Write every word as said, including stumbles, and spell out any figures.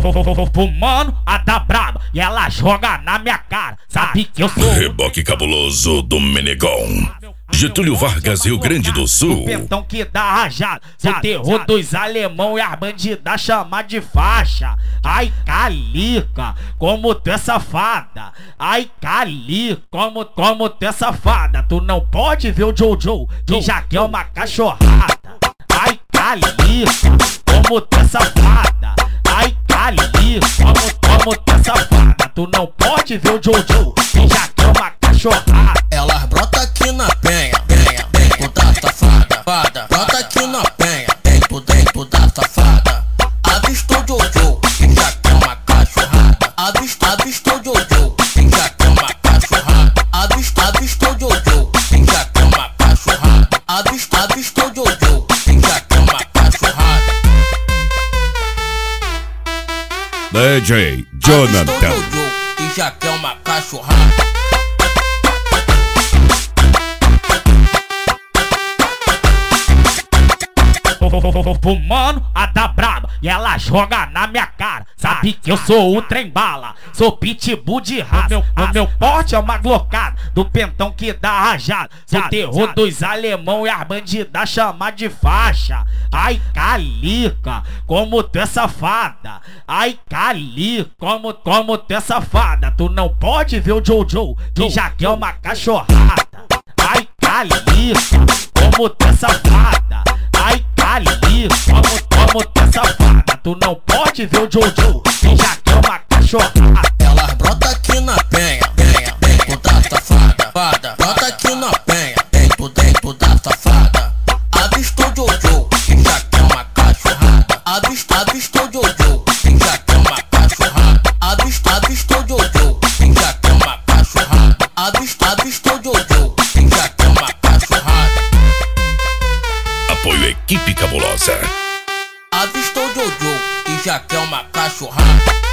Fumando a da braba e ela joga na minha cara. Sabe que eu sou Reboque cabuloso do Menegão. Getúlio Vargas, Rio Grande do Sul. o pentão que dá rajada, o terror dos alemão e as bandidas chama de faixa. Ai, Calica, como tu é safada. Ai, Calica, como, como tu é safada. Tu não pode ver o Jojo, que já quer uma cachorrada. Ai, Calica, como tu é safada. Ai, Calica, como, como tu é safada. Tu não pode ver o Jojo, que já quer uma cachorrada. Elas brota aqui na penha, penha, dentro da safada, fada. Brota aqui na penha, dentro, dentro da safada. Avistou Jojo, que já quer uma cachorrada. Avistou, avistou Jojo, que já quer uma cachorrada. Avistou, avistou Jojo, que já quer uma cachorrada. Avistou, avistou Jojo, que já quer uma cachorrada. D J Avistou Jonathan. Jojo, que já quer uma cachorrada. Fumando a da braba e ela joga na minha cara. Sabe que eu sou o trem bala, sou pitbull de raça. Meu, o meu porte é uma glocada do pentão que dá rajada. Sou terror dos alemão e as bandidas chama de faixa. Ai, Calica, como tu é safada. Ai, Calica, como, como tu é safada. Tu não pode ver o Jojo, que já quer uma cachorrada. Ai, Calica, como tu é safada. Ai, Calica, como, como tu é safada. Tu não pode ver o Jojo, que já quer uma cachorrada. Elas brota aqui na penha, penha, dentro da safada, fada. Brota aqui na penha, dentro, dentro da safada. Avistou Jojo, que já quer uma cachorrada. Avistou, avistou Jojo, que já quer uma cachorrada. Avistou, avistou Jojo, que já quer uma cachorrada. Avistou, avistou Jojo, que já quer uma cachorrada. Apoio Equipe Cabulosa. Avistou Jojo, que já quer uma cachorrada.